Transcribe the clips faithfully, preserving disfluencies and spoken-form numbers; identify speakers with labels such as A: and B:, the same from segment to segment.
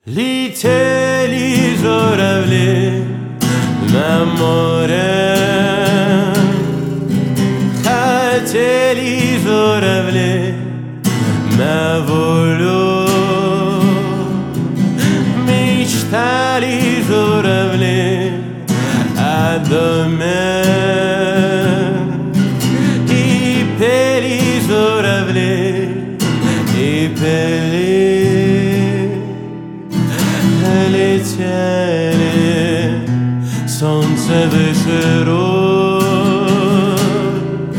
A: Летели журавли на море, хотели журавли на волю, мечтали журавли о доме, и пели журавли, и пели. Летели, солнце выше рук,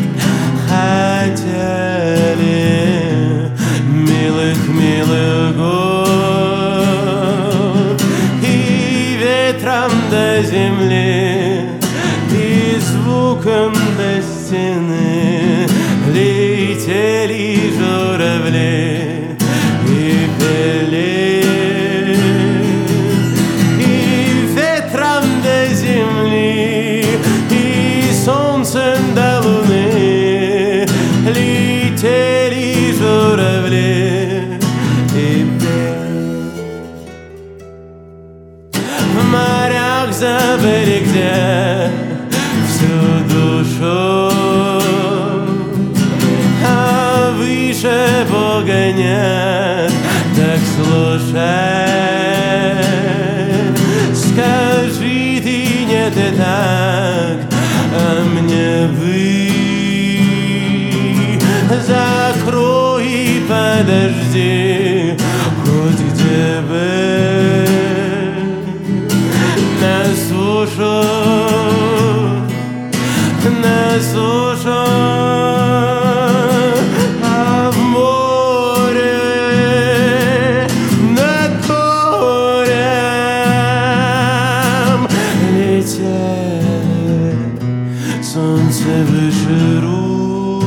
A: хотели милых-милых губ, и ветром до земли, и звуком до стены летели журавли и пели. Солнцем до луны летели журавли и пели. В морях забыли, где всю душу, а выше Бога нет, так слушай. Скажи ты нет и так, а мне вы. Закрой и подожди, хоть где бы. На сушу, на сушу, а в море, над морем летели. Солнце выше рук,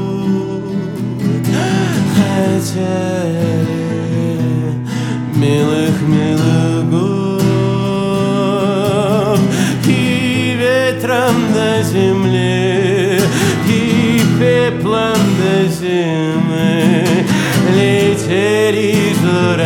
A: хотели милых-милых губ, и ветром до земли, и пеплом до зимы летели журавли.